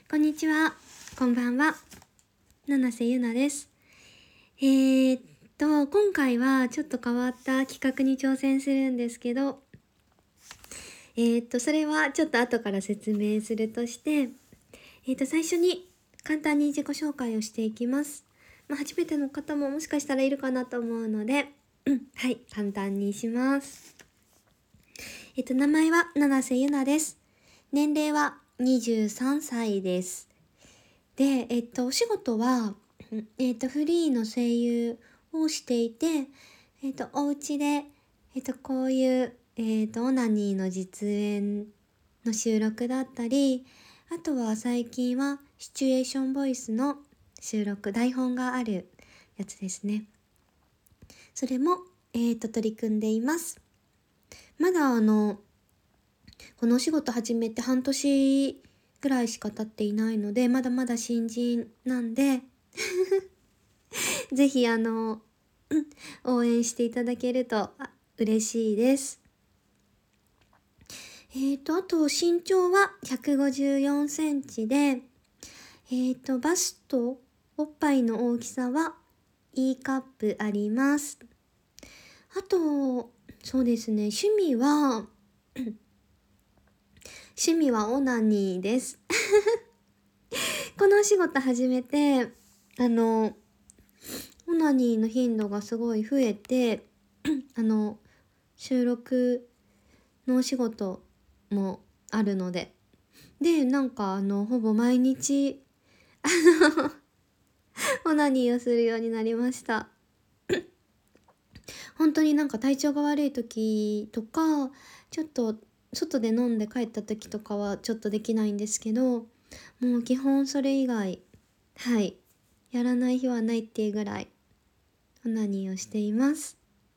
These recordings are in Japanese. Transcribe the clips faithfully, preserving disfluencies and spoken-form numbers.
こんにちは、こんばんは、七瀬ゆなです。えー、っと、今回はちょっと変わった企画に挑戦するんですけど、えー、っと、それはちょっと後から説明するとして、えー、っと、最初に簡単に自己紹介をしていきます。まあ、初めての方ももしかしたらいるかなと思うので、うん、はい、簡単にします。えー、っと、名前は七瀬ゆなです。年齢はにじゅうさんさいです。で、えっと、お仕事は、えっと、フリーの声優をしていて、えっと、お家で、えっと、こういう、えっと、オナニーの実演の収録だったり、あとは最近はシチュエーションボイスの収録、台本があるやつですね。それも、えっと、取り組んでいます。まだあの、このお仕事始めて半年ぐらいしか経っていないので、まだまだ新人なんで、ぜひあの、応援していただけると嬉しいです。えーと、あと身長はひゃくごじゅうよんセンチで、えーと、バスト、おっぱいの大きさは E カップあります。あと、そうですね、趣味は、趣味はオナニーです。このお仕事始めて、あの、オナニーの頻度がすごい増えて、あの、収録のお仕事もあるので。で、なんかあの、ほぼ毎日、あの、オナニーをするようになりました。本当になんか体調が悪い時とか、ちょっと外で飲んで帰った時とかはちょっとできないんですけど、もう基本それ以外、はい、やらない日はないっていうぐらい、オナニーをしています。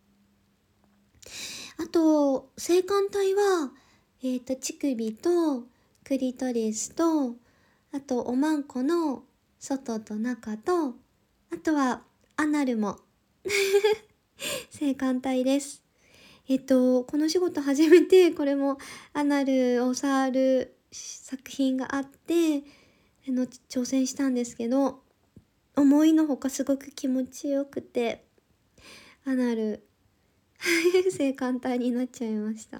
あと、性感帯は、えっと、乳首とクリトリスと、あと、おまんこの外と中と、あとは、アナルも性感帯です。えっと、この仕事始めて、これもアナルを触る作品があって、あの、挑戦したんですけど、思いのほかすごく気持ちよくて、アナル、性感帯になっちゃいました。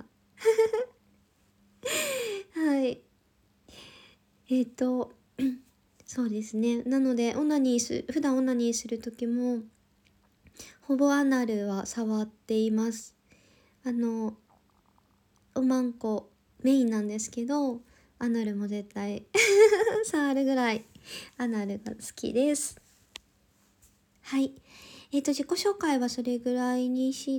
はい。えっと、そうですね。なので、オナニーす、普段オナニーする時も、ほぼアナルは触っています。あの、おまんこメインなんですけど、アナルも絶対触るぐらいアナルが好きです。はい。えっと、自己紹介はそれぐらいにして、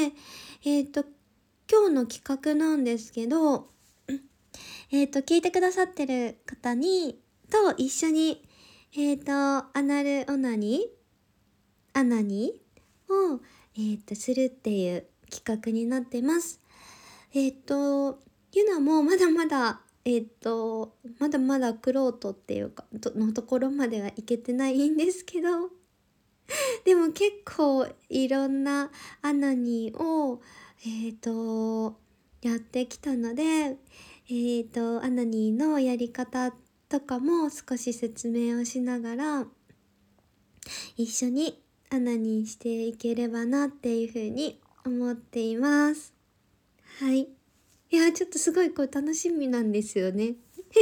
えっと、今日の企画なんですけど、えっと、聞いてくださってる方に、と一緒に、えっと、アナルオナニーアナニーを、えっと、するっていう企画になってます。えっと、ゆなもまだまだ、えっと、まだまだ玄人っていうか、とのところまではいけてないんですけど、でも結構いろんなアナニーを、えっと、やってきたので、えっと、アナニーのやり方とかも少し説明をしながら、一緒にアナニーしていければなっていうふうに思っています。はい。いや、ちょっとすごいこう楽しみなんですよね。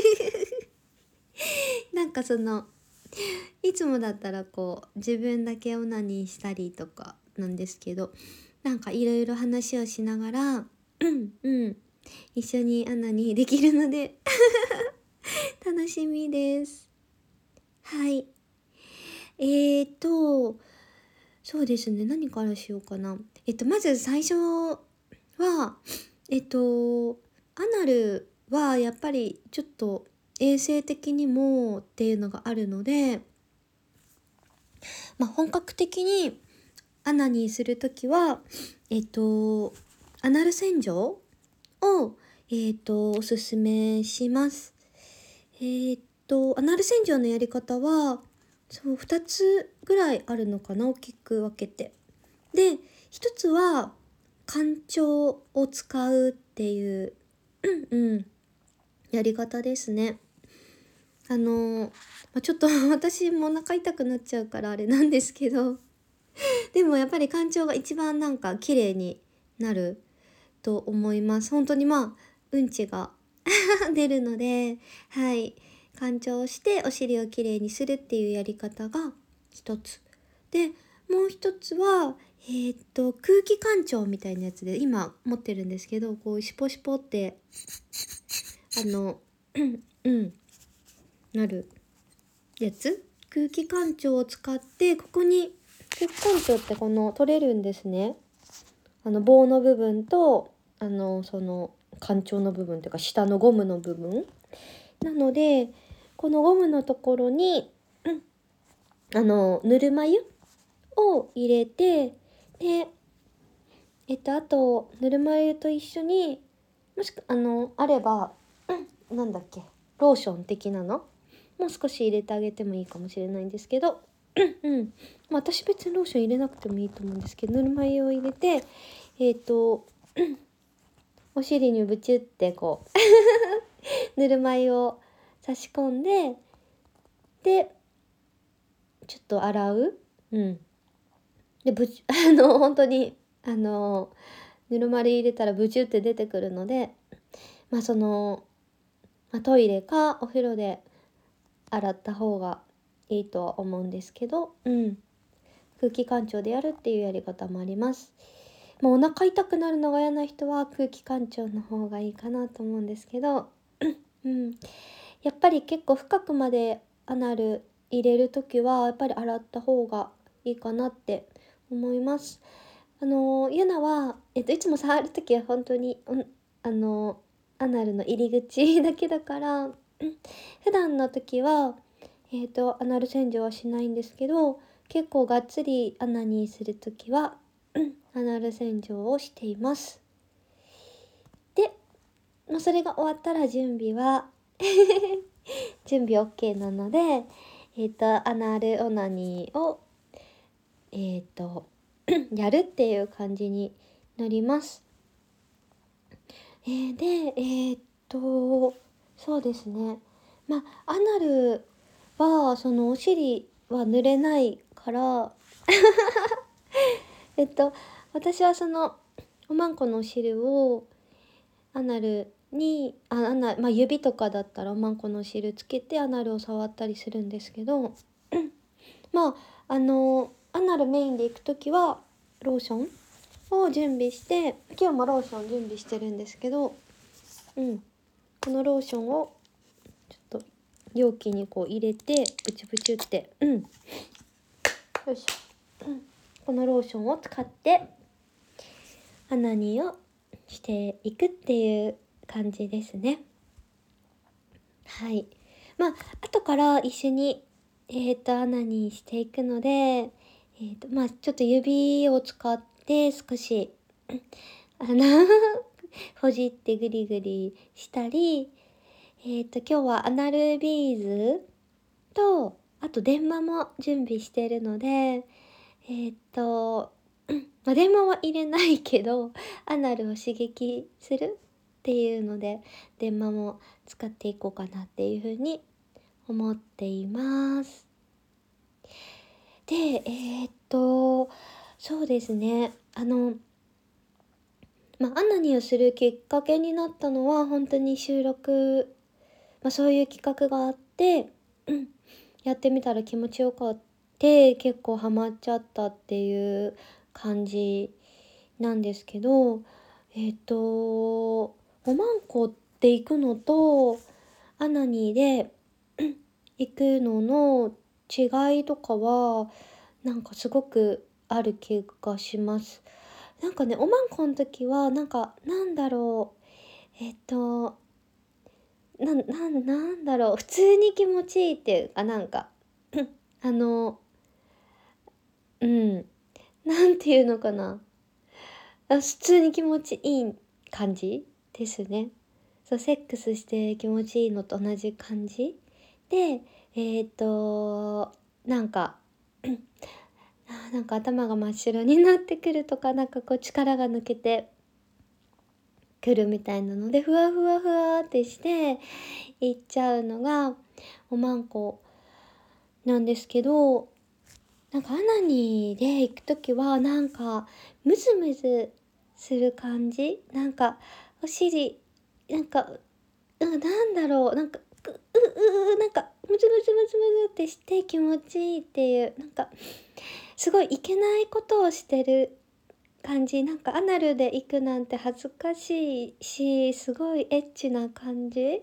なんかその、いつもだったらこう自分だけオナニーしたりとかなんですけど、なんかいろいろ話をしながら、うんうん、一緒にアナニーできるので楽しみです。はい。えーと、そうですね、何からしようかな。えっと、まず最初は、えっと、アナルはやっぱりちょっと衛生的にもっていうのがあるので、まあ、本格的にアナニーするときは、えっと、アナル洗浄を、えっと、おすすめします。えっと、アナル洗浄のやり方は、そう、ふたつぐらいあるのかな、大きく分けて。で、ひとつは、干潮を使うっていう、うんうん、やり方ですね。 あの、まあ、ちょっと私もお腹痛くなっちゃうからあれなんですけど、でもやっぱり干潮が一番なんか綺麗になると思います。本当にまあうんちが出るので、はい、干潮してお尻をきれいにするっていうやり方が一つで、もう一つはえーっと空気干潮みたいなやつで今持ってるんですけど、こうシポシポってあのうんなるやつ、空気干潮を使って、ここに空気干潮ってこの取れるんですね。あの棒の部分とあのその干潮の部分というか下のゴムの部分なので、このゴムのところに、うん、あのぬるま湯を入れて、でえっとあとぬるま湯と一緒にもしくあのあれば、うん、なんだっけローション的なのもう少し入れてあげてもいいかもしれないんですけど、うん、まあ、私別にローション入れなくてもいいと思うんですけど、ぬるま湯を入れてえっとお尻にブチュってこうぬるま湯を差し込んで、でちょっと洗う、うんでぶちあの本当にあのぬるま湯入れたらブチュって出てくるので、まあその、まあ、トイレかお風呂で洗った方がいいとは思うんですけど、うん、空気干潮でやるっていうやり方もあります。もうお腹痛くなるのが嫌な人は空気干潮の方がいいかなと思うんですけど、うん、やっぱり結構深くまでアナル入れる時はやっぱり洗った方がいいかなって思います。あのユナは、えっと、いつも触る時は本当にうんあのアナルの入り口だけだから、うん、普段の時は、えっと、アナル洗浄はしないんですけど、結構がっつりアナにする時は、うん、アナル洗浄をしています。で、もうそれが終わったら準備は準備 OK なので、えっと、アナルオナニーを、えっと、やるっていう感じになります。えー、で、えーっと、そうですね。まあ、アナルは、そのお尻は濡れないから、えっと、私はその、おまんこのお尻をアナルに、あ、アナ、まあ、指とかだったらおまんこのお尻つけてアナルを触ったりするんですけど、まあ、あの、アナルメインで行くときは、ローションを準備して、今日もローション準備してるんですけど、うん、このローションをちょっと容器にこう入れてブチュブチュって、うん、よいしょ、うん、このローションを使ってアナニーをしていくっていう感じですね。はい。まあ後から一緒にえっとアナニーしていくので、えっとまあちょっと指を使って少しあのほじってグリグリしたり、えっと今日はアナルビーズとあと電話も準備してるので、えっとまあ電話は入れないけどアナルを刺激するっていうので電話も使っていこうかなっていうふうに思っています。でえっとそうですね、あのまあアナニーをするきっかけになったのは本当に収録、まあ、そういう企画があって、うん、やってみたら気持ちよかって結構ハマっちゃったっていう感じなんですけど、えっとおまんこって行くのとアナニーで行くのの違いとかはなんかすごくある気がします。なんかね、おまんこの時はなんかなんだろう、えっとな、な、なんだろう、普通に気持ちいいっていうか、なんかあのうんなんていうのかな、あ、普通に気持ちいい感じですね。そう、セックスして気持ちいいのと同じ感じで、えっとなんかあなんか頭が真っ白になってくるとか、なんかこう力が抜けてくるみたいなので、ふわふわふわってしていっちゃうのがおまんこなんですけど、なんかアナニーで行くときはなんかムズムズする感じ、なんかお尻なんか、うん、なんだろう、なんかううううなんかムズムズムズムズってして気持ちいいっていう、なんかすごいいけないことをしてる感じ、なんかアナルで行くなんて恥ずかしいし、すごいエッチな感じ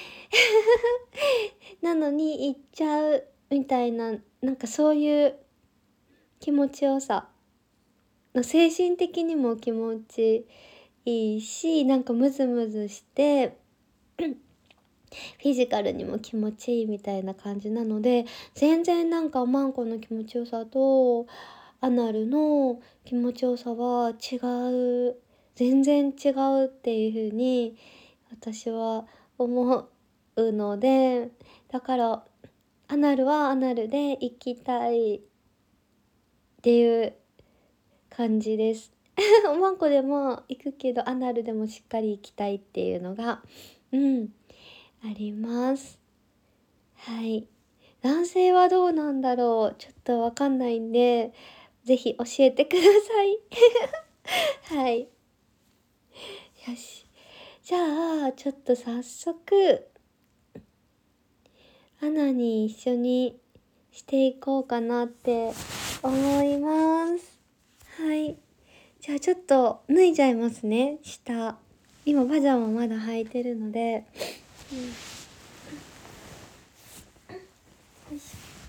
なのに行っちゃうみたいな、なんかそういう気持ちよさ、精神的にも気持ちいいし、なんかムズムズしてフィジカルにも気持ちいいみたいな感じなので、全然なんかおまんこの気持ちよさとアナルの気持ちよさは違う、全然違うっていう風に私は思うので、だからアナルはアナルで行きたいっていう感じです。おまんこでも行くけどアナルでもしっかり行きたいっていうのがうんあります。はい。男性はどうなんだろう、ちょっとわかんないんでぜひ教えてください。はい。よし。じゃあちょっと早速アナに一緒にしていこうかなって思います。はい。じゃあちょっと脱いじゃいますね、下。今パジャマまだ履いてるので。うん、よいし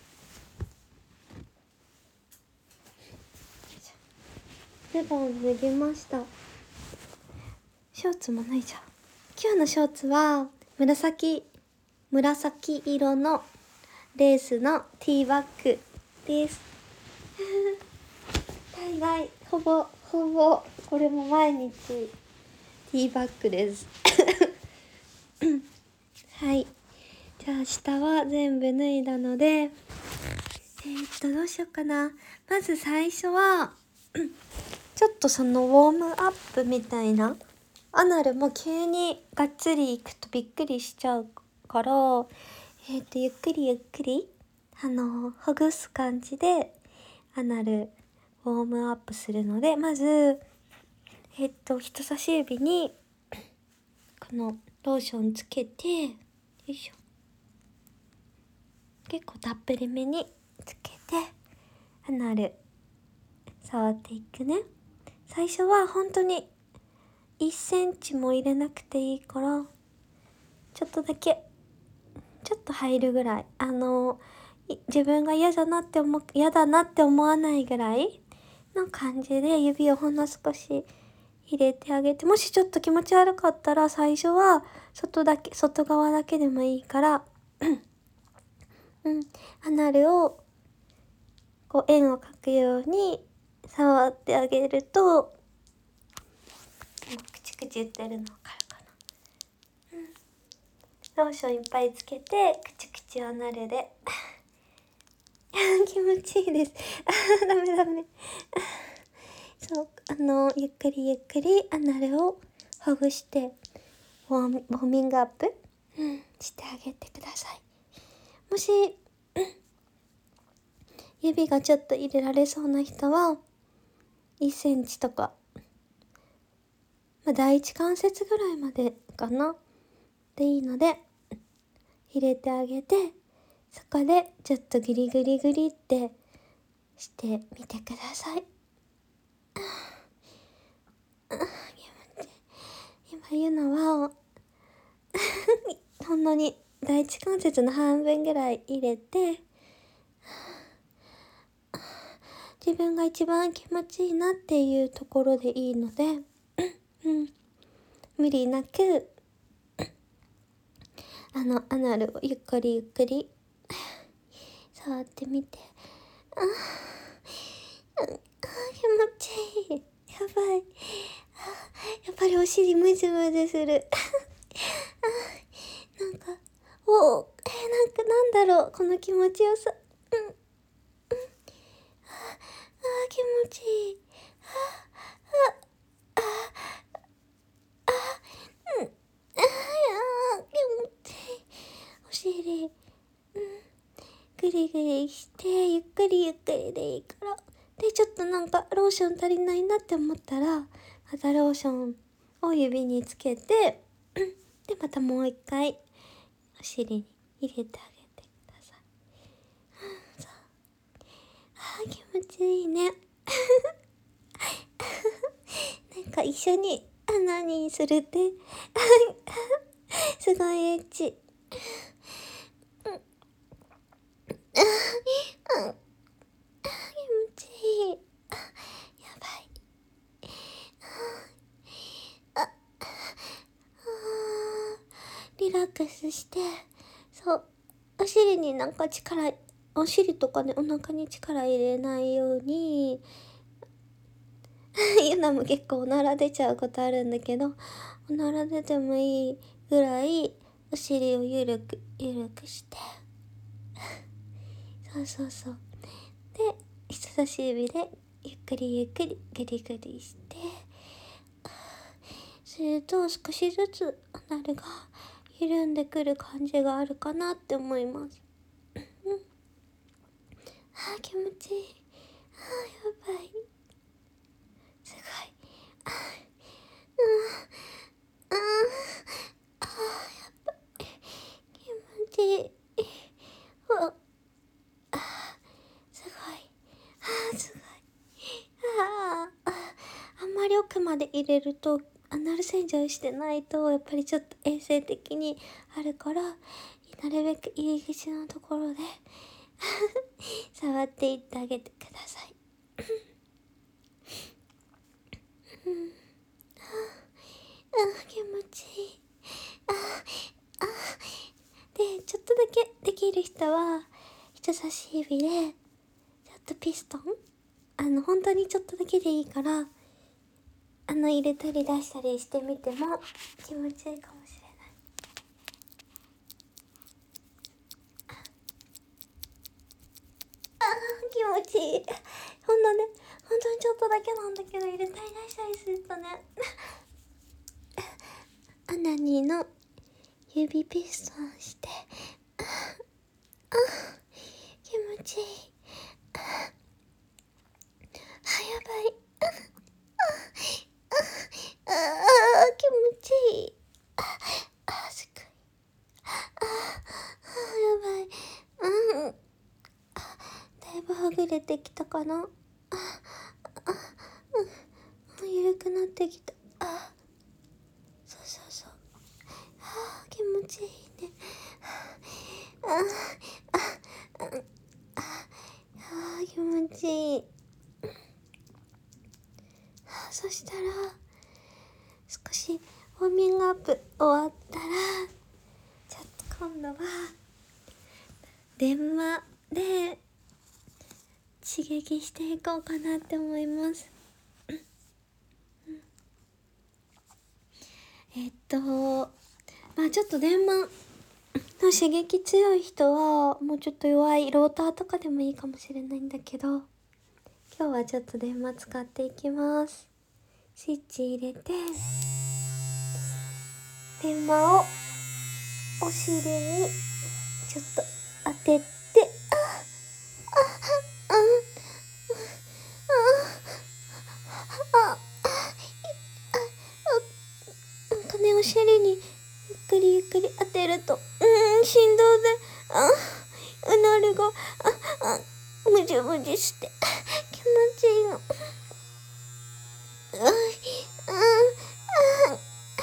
ょ。ズボン脱ぎました。ショーツも脱いじゃう。今日のショーツは紫、紫色のレースのティーバッグです。大概、ほぼ、ほぼ、これも毎日ティーバッグです。はい。じゃあ下は全部脱いだので、えー、っと、どうしようかな。まず最初は、ちょっとそのウォームアップみたいな、アナルも急にがっつりいくとびっくりしちゃうから、えっと、ゆっくりゆっくり、あの、ほぐす感じで、アナル、ウォームアップするので、まず、えっと、人差し指に、このローションつけて、よいしょ。結構たっぷりめにつけて、アナル、触っていくね。最初は本当にいっセンチも入れなくていいから、ちょっとだけ、ちょっと入るぐらい。あの、自分が嫌だなって思、嫌だなって思わないぐらいの感じで指をほんの少し入れてあげて、もしちょっと気持ち悪かったら最初は外だけ、外側だけでもいいから、うん、アナルをこう円を描くように触ってあげると、クチクチ言ってるの分かるかな、うん、ローションいっぱいつけてクチクチアナルで気持ちいいです。あダメダメそう、あのゆっくりゆっくりアナルをほぐしてウォーミウォーミングアップ、うん、してあげてください。もし、うん、指がちょっと入れられそうな人はいっセンチとか、まあ、第一関節ぐらいまでかなでいいので入れてあげて、そこでちょっとグリグリグリってしてみてください。今言うのはほんのに第一関節の半分ぐらい入れて、自分が一番気持ちいいなっていうところでいいので、うん、無理なくあのアナルをゆっくりゆっくり触ってみて、ああ、気持ちいい、やばい、やっぱりお尻ムズムズするなんかおー、えー、なんかなんだろうこの気持ちよさ、うんうん、ああ気持ちいい、ああああ尻、うん、グリグリしてゆっくりゆっくりでいいから。でちょっとなんかローション足りないなって思ったらまたローションを指につけてでまたもう一回お尻に入れてあげてください。うん、そう。あー気持ちいいねなんか一緒に穴にするってすごいエッチ。うん、あー、うん、気持ちいい。あ、やばい。あ、あー、リラックスして、そう、お尻になんか力、お尻とかね、お腹に力入れないように、ゆなも結構おなら出ちゃうことあるんだけど、おなら出てもいいぐらい、お尻をゆるく、ゆるくして、そうそうそう。で、人差し指でゆっくりゆっくりグリグリして、すると少しずつアナルが緩んでくる感じがあるかなって思います。うん。あー気持ちいい。あーやばい。すごい。あー、うん、あー、あーやばい。気持ちいい。うわ、あーすごい。あーすごい。あーあー、あんまり奥まで入れるとアナル洗浄してないとやっぱりちょっと衛生的にあるから、なるべく入り口のところで触っていってあげてください。うん、ああ気持ちいい。ああでちょっとだけできる人は人差し指でちょっとピストン、あの本当にちょっとだけでいいからあの入れたり出したりしてみても気持ちいいかもしれない。あー気持ちいい。ほんとね、本当にちょっとだけなんだけど入れたり出したりするとねアナニーの指ピストンしてああ気持ちいい。あ、あやばい。あああ気持ちいい。ああすごい。ああやばい。うん、だいぶはぐれてきたかな。ああ、うん、緩くなってきた。あ、そうそうそう。あー気持ちいいね。ああ、ああ、あ気持ちいい。あ、そしたら少しウォーミングアップ終わったらちょっと今度は電話で刺激していこうかなって思います。えっとまあちょっと電話の刺激強い人はもうちょっと弱いローターとかでもいいかもしれないんだけど、今日はちょっと電話使っていきます。スイッチ入れて電話をお尻にちょっと当てて、ああああああなんかねお尻にゆっくりゆっくり当てると、うーん振動であうなるがああむじゅむじゅして気持ちいいの。あああ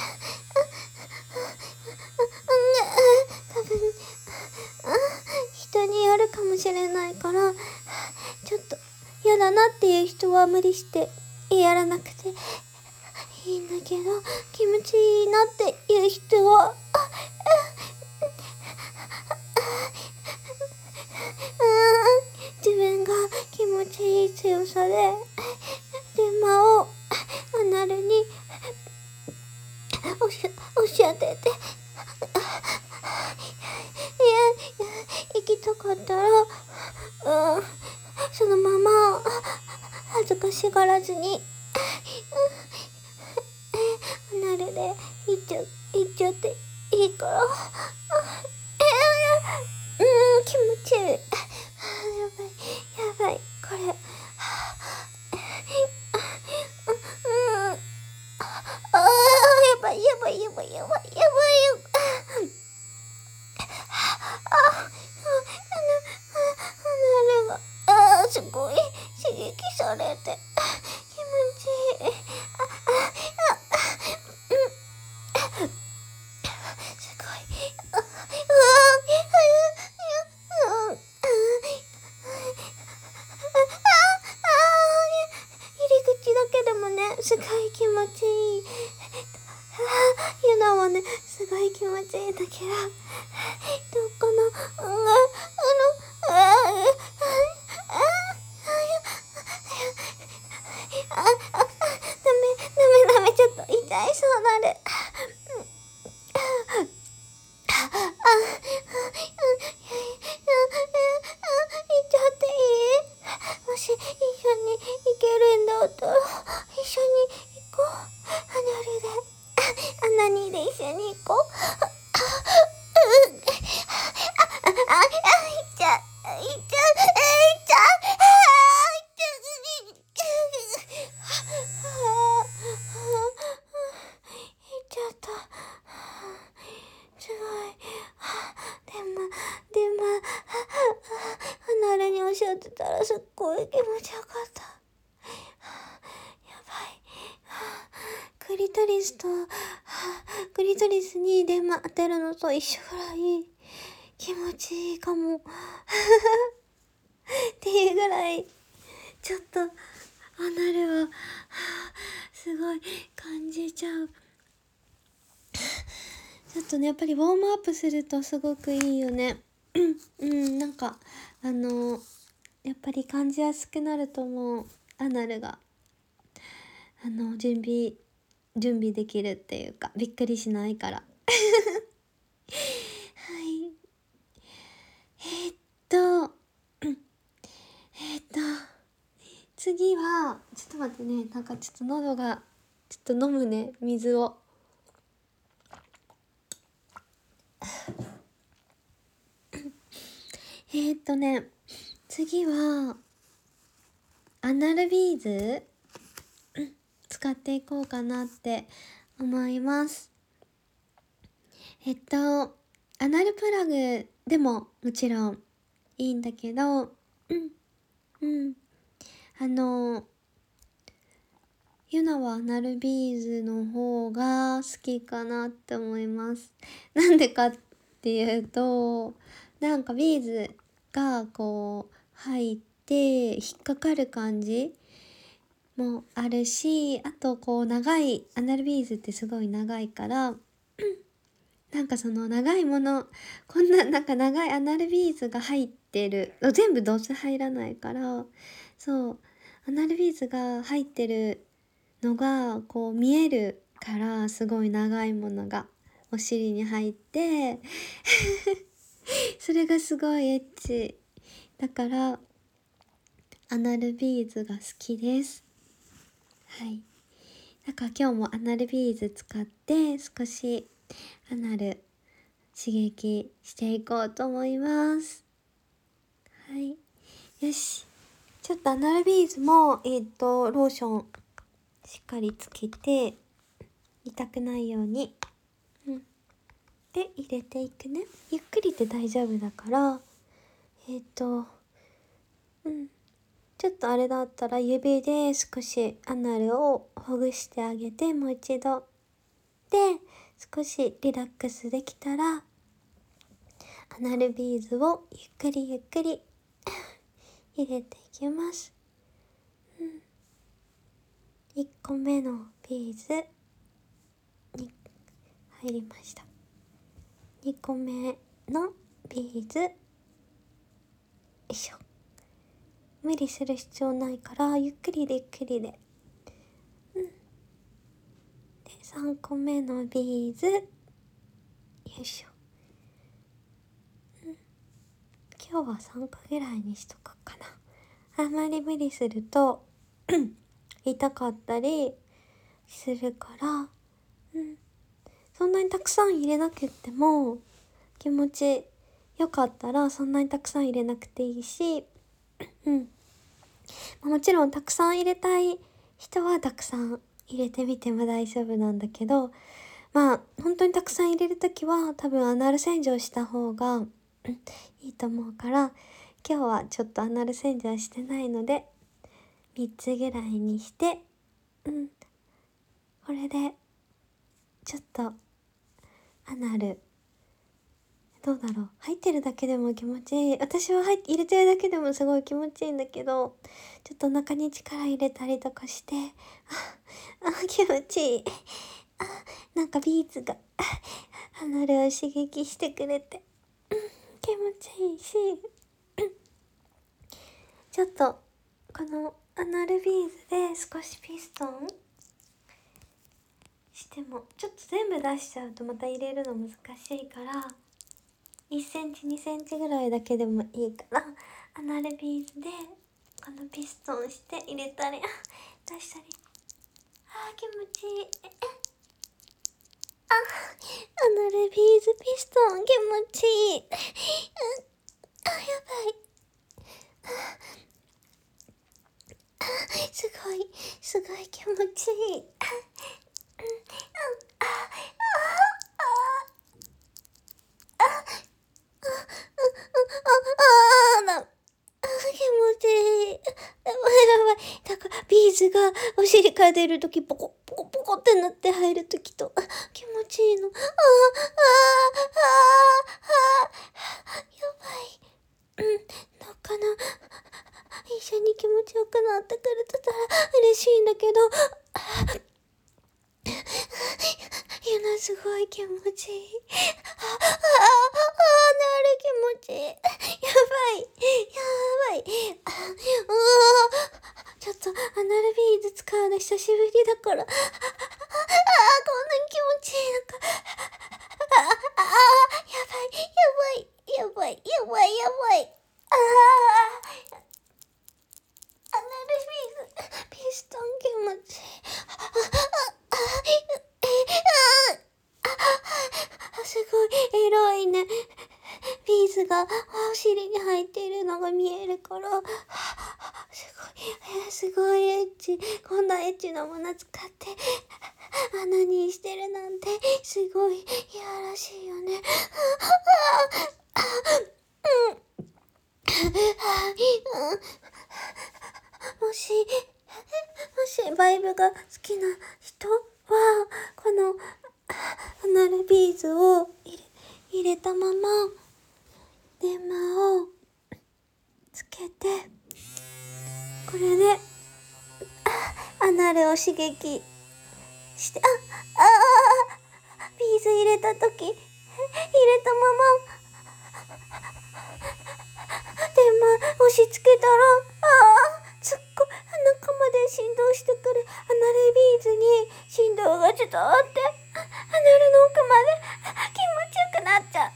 多分あ人によるかもしれないからちょっと嫌だなっていう人は無理してやらなくていいんだけど、気持ちいいなっていう人は自分が気持ちいい強さで電話をアナルに押し押し当てて、いや行きたかったら、うん、そのまま恥ずかしがらずにアナルで行っちゃ行っちゃっていいから。 気持ちいい。あ、やばいやばい、これ、うん、ああ、やばいやばいやばいやばいやばい。あ、あの、あれが、あ、すごい刺激されて気持ちいい。あ、あ、あ、うん、すごい。あ、うわ、うん、あ、入り口だけでもね、すごい気持ちいい。いうのもね、すごい気持ちいいんだけど、どこの、うん、あの、あ、あ、あ、あ、あ、ダメ、ダメダメ、ちょっと痛いそうなる。あ、あ、あ、あ、行っちゃっていい？もし一緒に行けるんだったら一緒に行こう。アナルで、アナニーで一緒に行こう。あ、あ、あ、あ、あ、あ、いっちゃう、いっちゃう、いっちゃう、あ、いっちゃう、いっちゃった。すごい。でも、でも、アナルにおっしゃってたらすっごい気持ちよかった。やばい。クリトリスと、クリトリスに電話当てるのと一緒ぐらい気持ちいいかも。っていうぐらい、ちょっと、アナルは、すごい感じちゃう。ちょっとね、やっぱりウォームアップするとすごくいいよね。うん、なんか、あの、やっぱり感じやすくなると思う。アナルが、あの、準備、準備できるっていうか、びっくりしないから。はい。えー、っと、えー、っと、次は、ちょっと待ってね、なんかちょっと喉が、ちょっと飲むね、水を。えー、っとね、次は、アナルビーズ使っていこうかなって思います。えっと、アナルプラグでももちろんいいんだけど、うん、うん。あの、ユナはアナルビーズの方が好きかなって思います。なんでかっていうと、なんかビーズがこう入って引っかかる感じもあるし、あとこう長い、アナルビーズってすごい長いから、なんかその長いもの、こんななんか長いアナルビーズが入ってる、全部どうせ入らないから、そう、アナルビーズが入ってるのがこう見えるから、すごい長いものがお尻に入ってそれがすごいエッチだから、アナルビーズが好きです。はい。だから今日もアナルビーズ使って少しアナル刺激していこうと思います。はい。よし。ちょっとアナルビーズも、えっと、ローションしっかりつけて、痛くないように。うん。で、入れていくね。ゆっくりで大丈夫だから、えっと、うん。ちょっとあれだったら指で少しアナルをほぐしてあげて、もう一度。で、少しリラックスできたら、アナルビーズをゆっくりゆっくり入れていきます。うん、いっこめのビーズに入りました。にこめのビーズ、よいしょ。無理する必要ないからゆっくりでゆっくりで。うん。で、さんこめのビーズ、よいしょ。うん。今日はさんこぐらいにしとくかな。あんまり無理すると痛かったりするから、うん。そんなにたくさん入れなくっても気持ちよかったらそんなにたくさん入れなくていいし、うん。もちろんたくさん入れたい人はたくさん入れてみても大丈夫なんだけど、まあ本当にたくさん入れるときは多分アナル洗浄した方がいいと思うから、今日はちょっとアナル洗浄してないのでみっつぐらいにして、うん、これでちょっとアナルどうだろう、入ってるだけでも気持ちいい。私は入入れてるだけでもすごい気持ちいいんだけど、ちょっとお腹に力入れたりとかして、あ、あ、気持ちいい。あ、なんかビーズがアナルを刺激してくれて、うん、気持ちいいし、ちょっとこのアナルビーズで少しピストンしても、ちょっと全部出しちゃうとまた入れるの難しいから、いっセンチにセンチぐらいだけでもいいからアナルビーズでこのピストンして入れたり出したり、あー気持ちいい。あ、アナルビーズピストン気持ちいい。あ、やばい。すごいすごい気持ちいい。あーな、あ、気持ちいい。やばいやばい。だからビーズがお尻から出るときポコポコポコってなって入るときと気持ちいいの。あーあーあーあーやばい。うん、どうかな。一緒に気持ちよくなってくれてたら嬉しいんだけど、ゆなすごい気持ちいい。あ、あ、あ、なる気持ちいい。やばい、やばい。あ、うわ、ちょっとアナルビーズ使うの久しぶりだから、あ、あ、こんなに気持ちいいのか。あ、あ、あ、やばい、やばい、やばい、やばい、やばい。ああ、アナルビーズ、ピストン気持ちいい。あ、あ、あ、あ、すごいエロいね。ビーズがお尻に入っているのが見えるから、すごい、えー、すごいエッチ。こんなエッチなもの使って穴にしてるなんてすごいいやらしいよね。もしもしバイブが好きな人はこのアナルビーズを入れ、入れたまま電話をつけて、これでアナルを刺激して、あ、あー、ビーズ入れたとき、入れたまま電話押し付けたら、あー、すっごい中まで振動してくるアナルビーズに振動が伝わって、アナルの奥まで気持ちよくなっちゃう。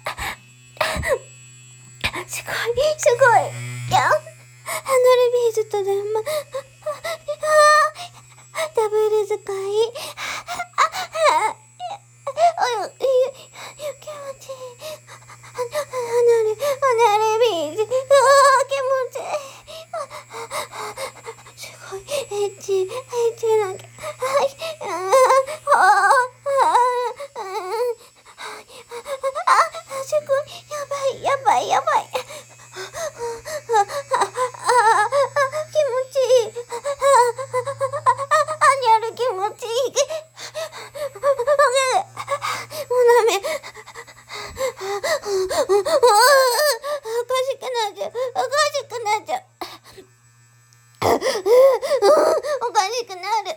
すごいすごい。いや、アナルビーズと電話、ダブル使い。あ、あ、気持ちいい。アナル、アナルビーズ、あ、気持ちいい。すごいエッチ、エッチなきゃ。はい、ああ、あ、すごい、やばい、やばい、やばい。気持ちいい。あにゃる気持ちいい。もうダメ。おかしくなっちゃう。おかしくなっちゃう。おかしくなる。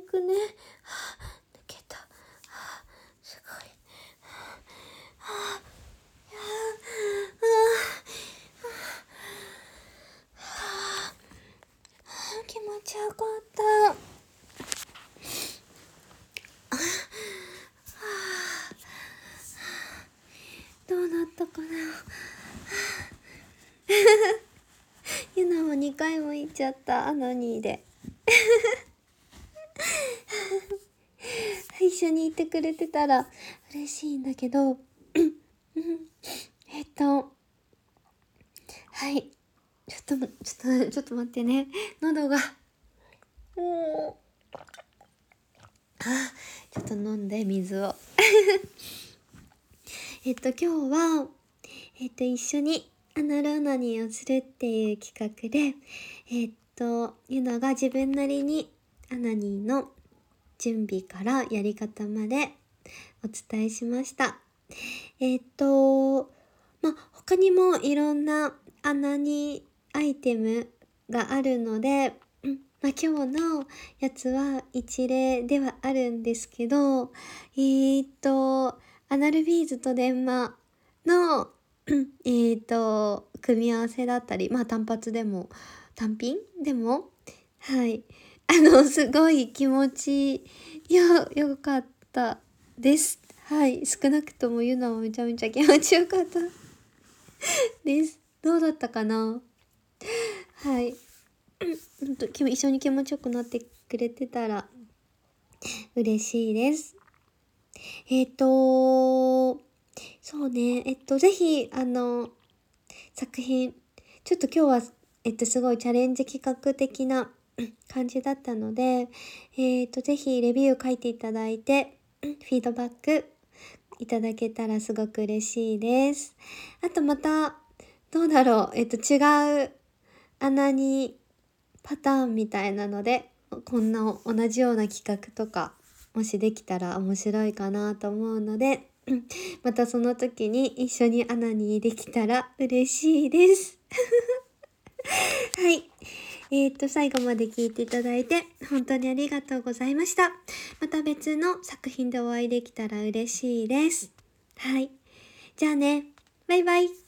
くね。はあ、抜けた。はあ、すごい。はあ、はあ、いやー、はあ、はあ、気持ちよかった。どうなったかな。ゆなもにかいも行っちゃったアナニーで一緒にいてくれてたら嬉しいんだけどえっとはいちょっとちょっとちょっと待ってね、喉がもうあちょっと飲んで水をえっと今日はえっと一緒にアナルアナニーをするっていう企画で、えっとゆなが自分なりにアナニーの準備からやり方までお伝えしました。えっとまあ他にもいろんなアナニーアイテムがあるので、うんまあ、今日のやつは一例ではあるんですけど、えっとアナルビーズと電マのえっと組み合わせだったり、まあ単発でも単品でもはいあのすごい気持ちよよかったです。はい、少なくともゆなはめちゃめちゃ気持ちよかったです。どうだったかな。はい、ほんと一緒に気持ちよくなってくれてたら嬉しいです。えっとそうねえっとぜひあの作品ちょっと今日はえっとすごいチャレンジ企画的な感じだったので、えっとぜひレビュー書いていただいてフィードバックいただけたらすごく嬉しいです。あとまたどうだろうえっと違う穴にパターンみたいなのでこんな同じような企画とかもしできたら面白いかなと思うのでまたその時に一緒にアナにできたら嬉しいですはい。えー、っと、最後まで聞いていただいて本当にありがとうございました。また別の作品でお会いできたら嬉しいです。はい。じゃあね。バイバイ。